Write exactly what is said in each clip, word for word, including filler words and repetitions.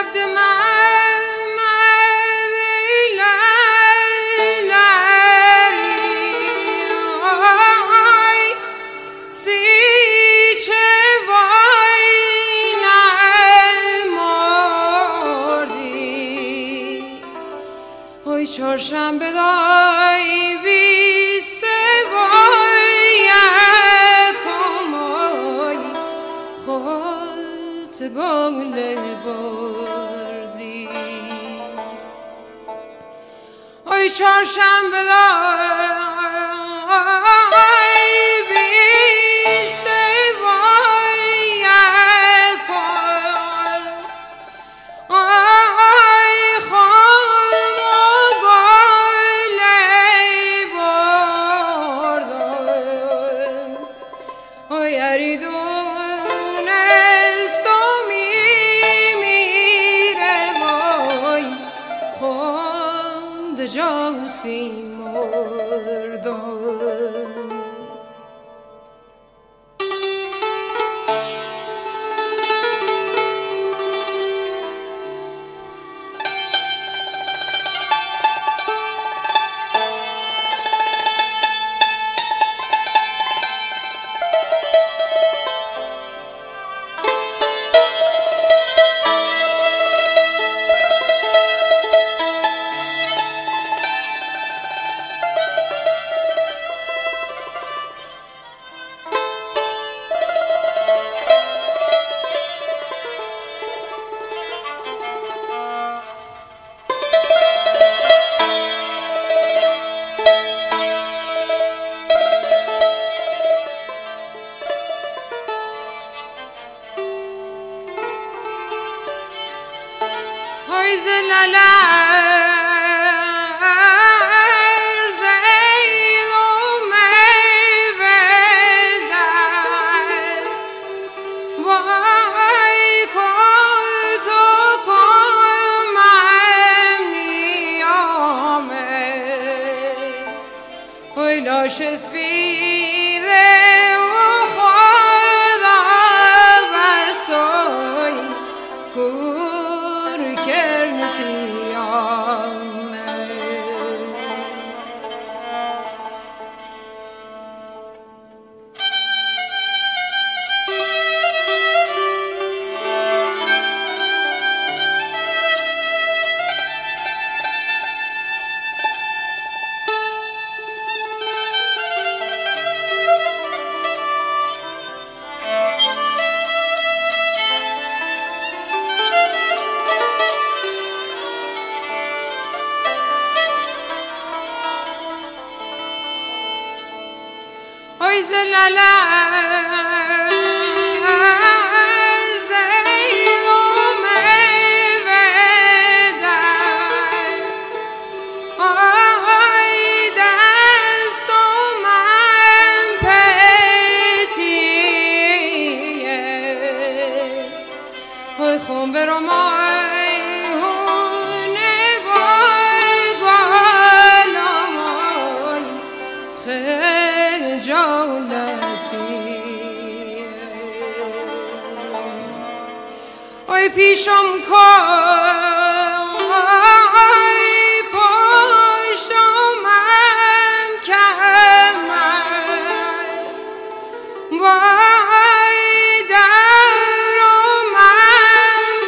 چهارشنبه دای بیسته وای کمای خود گل بردی ای چهارشنبه دای بیسته وای جاسی مردم لاش سپیده و خدا بسوی کور کرنتی آمد ای زلالا ای پیشم کن ای پشتم کمر وای در من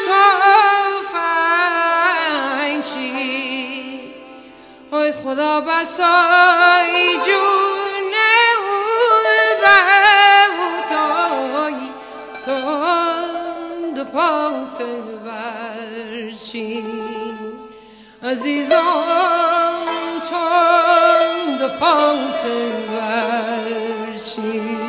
تفنگچی ای خدا بسای جون او بوتای تو پات برچی عزیزان تند پات برچی